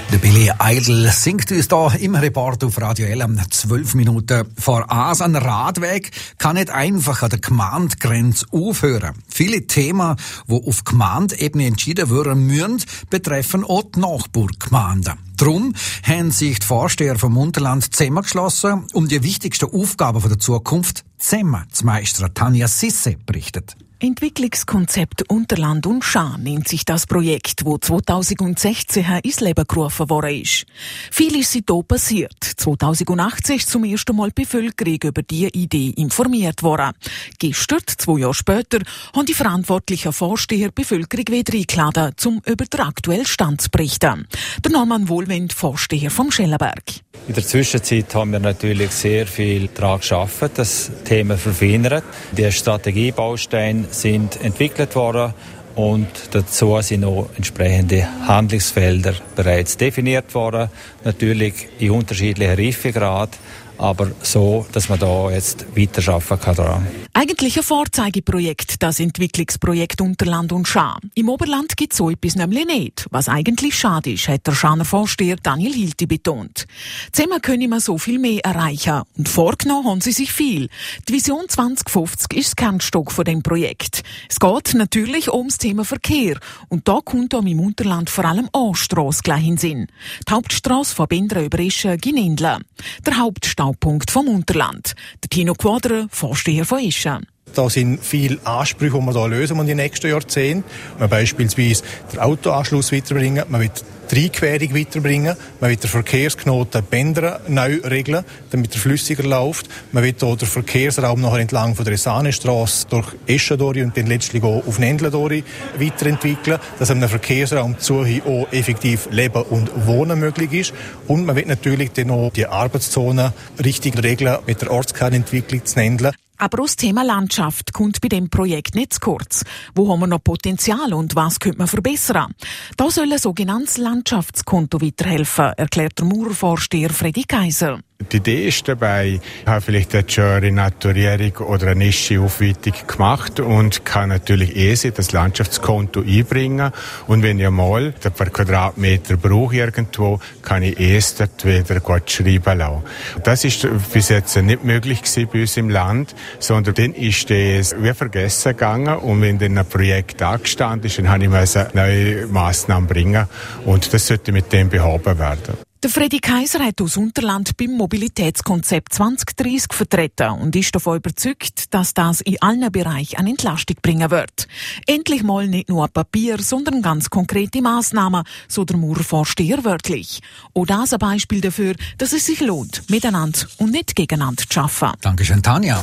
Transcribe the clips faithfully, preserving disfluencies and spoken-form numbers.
Der Billy Idol singt uns da im Report auf Radio L am zwölf Minuten vor eins. Ein Radweg kann nicht einfach an der Gemeindegrenze aufhören. Viele Themen, die auf Gemeindeebene entschieden werden müssen, betreffen auch die Nachbargemeinden. Darum haben sich die Vorsteher vom Unterland zusammengeschlossen, um die wichtigsten Aufgaben der Zukunft zusammen zu meistern. Tanja Sisse berichtet. Entwicklungskonzept Unterland und Schaa nennt sich das Projekt, wo zweitausendsechzehn ins Leben gerufen worden ist. Viel ist seitdem passiert. zweitausendachtzehn ist zum ersten Mal die Bevölkerung über diese Idee informiert worden. Gestern, zwei Jahre später, haben die verantwortlichen Vorsteher die Bevölkerung wieder eingeladen, um über den aktuellen Stand zu berichten. Der Norman Wohlwend, Vorsteher vom Schellenberg. In der Zwischenzeit haben wir natürlich sehr viel daran gearbeitet, das Thema verfeinert. Die Strategiebausteine sind entwickelt worden und dazu sind auch entsprechende Handlungsfelder bereits definiert worden. Natürlich in unterschiedlichen Reifegrad, aber so, dass man da jetzt weiterarbeiten kann daran. Eigentlich ein Vorzeigeprojekt, das Entwicklungsprojekt Unterland und Schaa. Im Oberland gibt es so etwas nämlich nicht, was eigentlich schade ist, hat der Schaaner Vorsteher Daniel Hilti betont. Zusammen können wir so viel mehr erreichen und vorgenommen haben sie sich viel. Die Vision zwanzig fünfzig ist das Kernstück von dem Projekt. Es geht natürlich ums Thema Verkehr und da kommt am im Unterland vor allem A-Strasse gleich in den Sinn. Die Hauptstrasse von Bendra über Eschen, Ginendle. Der Hauptstaupunkt vom Unterland. Der Tino Quadra, Vorsteher von Eschen. Da sind viele Ansprüche, die man da lösen muss in den nächsten Jahrzehnten. Man beispielsweise den Autoanschluss weiterbringen, man will die Einquerung weiterbringen, man will den Verkehrsknoten Bendra neu regeln, damit er flüssiger läuft. Man will auch den Verkehrsraum nachher entlang von der Resanestrasse durch Eschen durch und dann letztlich auch auf Nendle durch weiterentwickeln, dass einem Verkehrsraum zu auch effektiv Leben und Wohnen möglich ist. Und man will natürlich dann auch die Arbeitszonen richtig regeln mit der Ortskernentwicklung zu Nendle. Aber auch das Thema Landschaft kommt bei dem Projekt nicht zu kurz. Wo haben wir noch Potenzial und was könnte man verbessern? Da soll ein sogenanntes Landschaftskonto weiterhelfen, erklärt der Mauervorsteher Freddy Kaiser. Die Idee ist dabei, ich habe vielleicht jetzt schon eine Renaturierung oder eine Nische-Aufweitung gemacht und kann natürlich easy das Landschaftskonto einbringen. Und wenn ich mal ein paar Quadratmeter brauche irgendwo, kann ich es dort wieder gut schreiben lassen. Das ist bis jetzt nicht möglich gewesen bei uns im Land, sondern dann ist das wie vergessen gegangen. Und wenn dann ein Projekt angestanden ist, dann habe ich eine neue Massnahmen bringen. Und das sollte mit dem behoben werden. Der Freddy Kaiser hat aus Unterland beim Mobilitätskonzept zwanzig dreißig vertreten und ist davon überzeugt, dass das in allen Bereichen eine Entlastung bringen wird. Endlich mal nicht nur Papier, sondern ganz konkrete Massnahmen, so der Mauervorsteher wörtlich. Auch das ein Beispiel dafür, dass es sich lohnt, miteinander und nicht gegeneinander zu arbeiten. Dankeschön, Tanja.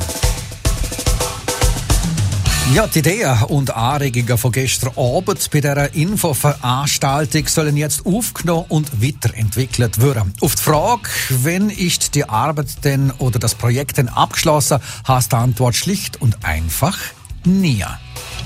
Ja, die Ideen und Anregungen von gestern Abend bei dieser Infoveranstaltung sollen jetzt aufgenommen und weiterentwickelt werden. Auf die Frage, wann ist die Arbeit denn oder das Projekt denn abgeschlossen, heißt die Antwort schlicht und einfach nie.